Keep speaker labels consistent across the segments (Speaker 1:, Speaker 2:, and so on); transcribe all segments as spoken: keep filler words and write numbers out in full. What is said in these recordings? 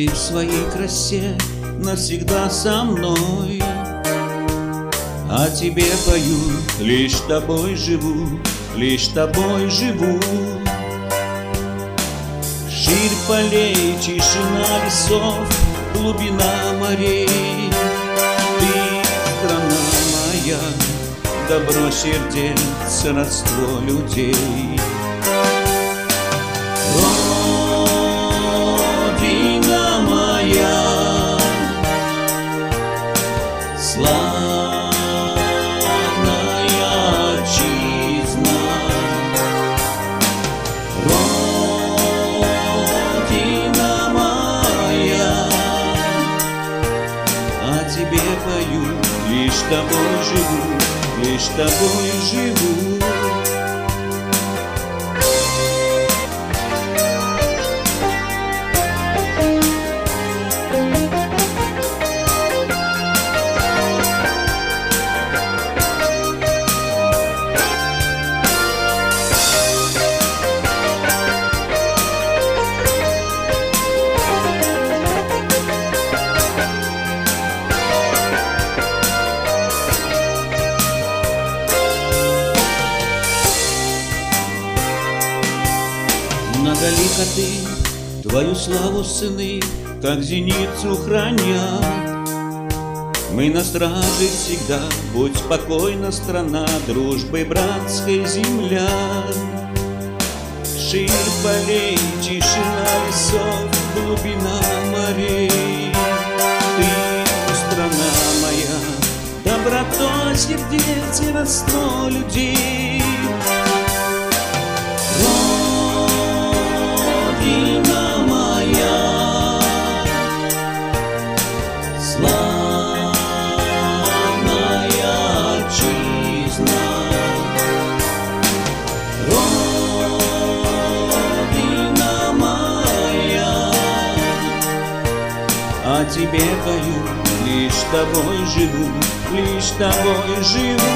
Speaker 1: Ты в своей красе навсегда со мной. О тебе пою, лишь тобой живу, лишь тобой живу. Ширь полей, тишина лесов, глубина морей. Ты страна моя, добро сердец, родство людей. Родина моя, славная отчизна. Родина моя, о тебе пою, лишь тобой живу, лишь тобой живу. Многолика ты, твою славу сыны, как зеницу хранят. Мы на страже всегда, будь спокойна страна, дружбой братской земля. Ширь полей, тишина лесов, глубина морей. Ты, страна моя, доброта сердец и родство людей. Родина моя, славная отчизна. Родина моя, о тебе пою, лишь тобой живу, лишь тобой живу.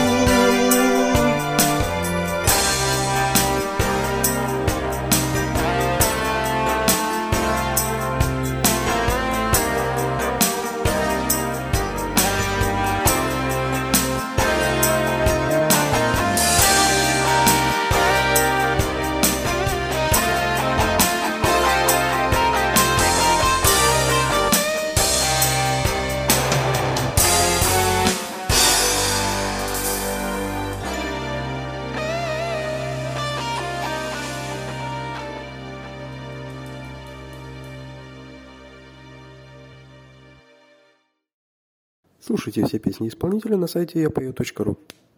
Speaker 2: Слушайте все песни исполнителя на сайте я пою точка ру.